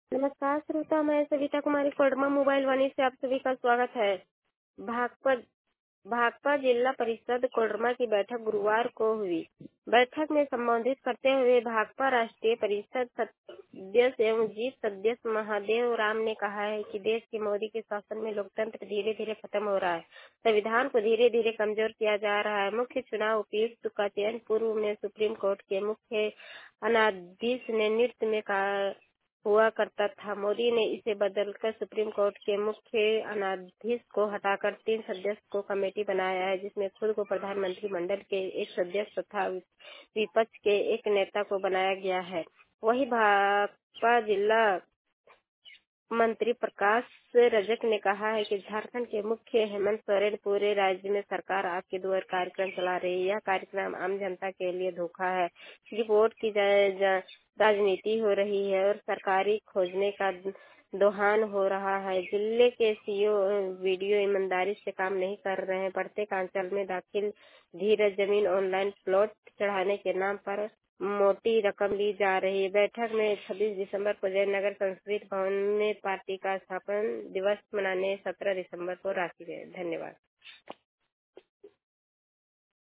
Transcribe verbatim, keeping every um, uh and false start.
नमस्कार श्रोता, मैं सविता कुमारी कोडरमा मोबाइल वाणी से आप सभी का स्वागत है। भाकपा भाकपा जिला परिषद कोडरमा की बैठक गुरुवार को हुई। बैठक में संबोधित करते हुए भाकपा राष्ट्रीय परिषद सदस्य एवं जीत सदस्य महादेव राम ने कहा है कि देश के मोदी के शासन में लोकतंत्र धीरे धीरे खत्म हो रहा है, संविधान को धीरे धीरे कमजोर किया जा रहा है। मुख्य चुनाव उपायुक्त का चयन पूर्व में सुप्रीम कोर्ट के मुख्य न्यायाधीश ने नेतृत्व में कहा हुआ करता था। मोदी ने इसे बदलकर सुप्रीम कोर्ट के मुख्य न्यायाधीश को हटाकर तीन सदस्य को कमेटी बनाया है, जिसमें खुद को प्रधानमंत्री मंडल के एक सदस्य तथा विपक्ष के एक नेता को बनाया गया है। वही भाजपा जिला मंत्री प्रकाश रजक ने कहा है कि झारखंड के मुख्य हेमंत सोरेन पूरे राज्य में सरकार आपके द्वार कार्यक्रम चला रही है। यह कार्यक्रम आम जनता के लिए धोखा है। रिपोर्ट की राजनीति हो रही है और सरकारी खोजने का दोहान हो रहा है। जिले के सीओ वीडियो ईमानदारी से काम नहीं कर रहे हैं। प्रत्येक अंचल में दाखिल धीरज जमीन ऑनलाइन प्लॉट चढ़ाने के नाम पर मोटी रकम ली जा रही है। बैठक में छब्बीस दिसंबर को जयनगर संस्कृत भवन में पार्टी का स्थापना दिवस मनाने सत्रह दिसंबर को राखी गई। धन्यवाद।